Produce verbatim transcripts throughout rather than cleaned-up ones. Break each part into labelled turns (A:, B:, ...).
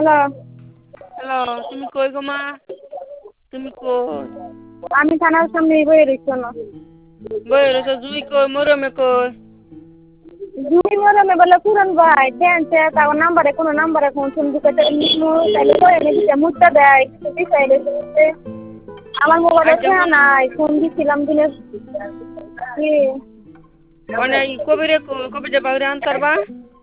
A: Hello.
B: Hello, তুমি কই গো মা? তুমি কই?
A: আমি থানার সামনেই বইয়ে রইছি না।
B: বইয়ে রইছো, জুই কই, মরমে কই?
A: জুই মরমে বলে পুরন ভাই, টেনছে তাও নাম্বারে কোনো নাম্বারে ফোন ফোন ঢুকাতে নিমু, তাইলে কই এনে দিতে মুটটা দেয়, কিছু বিষয় রয়েছে। আমার মোবাইলে
B: আচ্ছা
A: টেহা
B: হুন,
A: নাই, ফোন দিছিলাম দিনে কি
B: মানে কবিরে কই, কবিরে বাইরে আনতারবা?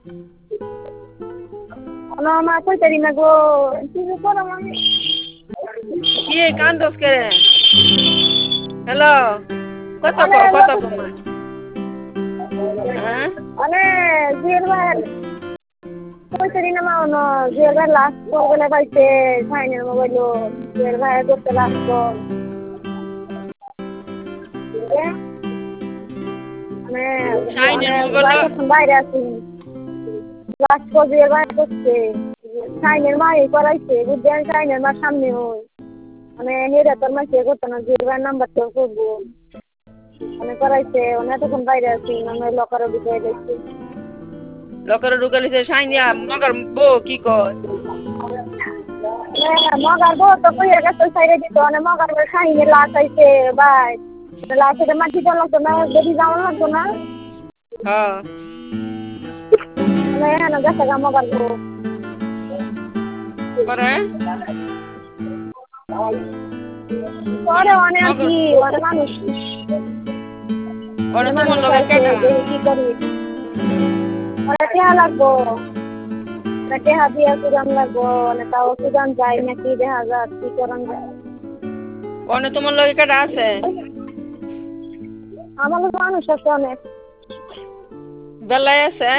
A: না মা কইতারি না গো, কি যে করো মা।
B: কি কান্দস কে? হ্যালো, কথা
A: মানে
B: কও, কথা
A: লোক
B: কও মা। হ্যাঁ?
A: মানে জুয়েল ভাই কইতারি না মা অনো, জুয়েল ভাই লাস্ট কল বলে পাইছে, সাইনের মোবাইলও, জুয়েল ভাই করতে লাস্ট কল। মানে মানে
B: শাইনের মোবাইল।
A: বাইরে এখন বাইরে আছি। লাস্ট কল জুয়েল ভাই করছে, সাইনের মা এই করাইছে, বুঝছেন সাইনের মা সামনে ওই। মানে হেরা তোর মা সে করতো না, জুয়েল ভাইয়ের নাম্বার তো করবো। মানে করাইছে, মানে এতক্ষণ বাইরে আছি, মানে লকারও ঢুকাই দিচ্ছি।
B: লকারে ঢুকালিছে শাইনিয়া, মগার বউ কি কয়?
A: হ্যাঁ মগার বউ তো কইয়া গেছে সাইডে দিত, মানে মগার বউ সাইনে লাশ আইছে ভাই। লাশের মাটি দেওয়া লাগতো না, বেশি যাওয়া লাগতো না।
B: হ্যাঁ।
A: মানে হ্যাঁ গেছে গা মগার বউ।
B: পরে?
A: পরে অনেক আর
B: মগর
A: কি, অনেক মানুষ
B: ওরে তোমার
A: মানুষ
B: লগে
A: আইছে,
B: কেডা?
A: দেখি কি করি। ওরা টেহা লাগবো, মানে টেহা দিয়া সুদান লাগবো, মানে তাও সুদান যায় নাকি দেখা যাক কি করান যায়।
B: ওনে তোমার লগে কেডা আছে?
A: আমার লোক মানুষ আছে অনেক।
B: বেলায় আছে?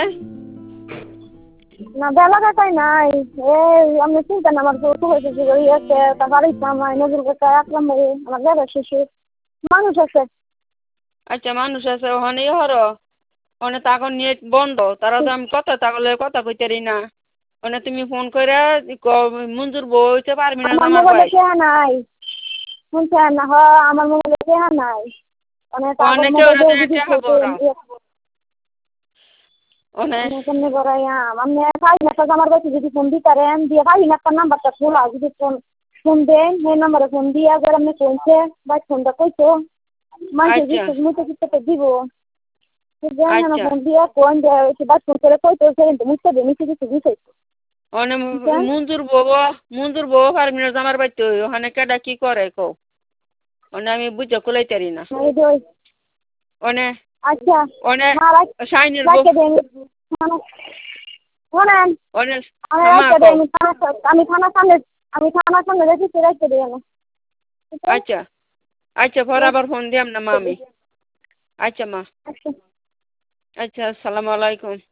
A: না বেলা কাটাই নাই, এই আমি চিন্তা না আমার বউ হয়েছে যে ওই আছে, তারপর আমার নজরুল কাকা রাখলাম আমার বেলা শেষে মানুষ আছে।
B: আচ্ছা মানুষ আছে ওখানে হর ওখানে তখন নেট বন্ধ, তারা তো আমি কথা তাহলে কথা কইতারি না। ওখানে তুমি ফোন করে মঞ্জুর বউ হইতে পারবি না
A: আমার
B: আমার
A: মোবাইলে
B: ভাই।
A: কেহা নাই, শুনছেন না? হ আমার মোবাইলে কেহা নাই, মানে তারপর
B: ওখানে কেউ না
A: মোবাইলে
B: তুমি
A: যদি
B: টেহা
A: খেতে
B: বড় ওখানে
A: আমি কেমনি করাইয়াম, আমি পাই না তো আমার কাছে যদি ফোন দিতারেন দিয়ে পাই না একটা নাম্বারটা খোলা, যদি ফোন ফোন দেন সেই নাম্বারে ফোন দিয়া করে আপনি কইছে বা ফোনটা কইতো মানুষের
B: আচ্ছা
A: বিশ্বাস মতো কিছু দিব। জানি না
B: আচ্ছা
A: ফোন দিয়া কোন দেয় বা ফোন করে কইতো সেদিন মুখতে দিয়ে নিচে কিছু দিছে।
B: ওখানে মঞ্জুর বউ মঞ্জুর বউ পারবি না আমার বাড়িতে ওখানে কেডা কি করে কও ওখানে আমি বুঝে কুলাইতারি না। ওখানে
A: আচ্ছা
B: ওখানে
A: মা
B: শাইনের বউ
A: রাখতে দেন, শোনেন
B: ওখানে
A: আমি
B: হামা
A: রাখতে
B: কও।
A: দেন, আমি থানার সামনে আমি থানার সামনে রেখেছি, রাখতে দেন।
B: আচ্ছা আচ্ছা পরে আবার ফোন দিয়াম না মা আমি। আচ্ছা মা।
A: আচ্ছা।
B: আচ্ছা আসসালামু আলাইকুম।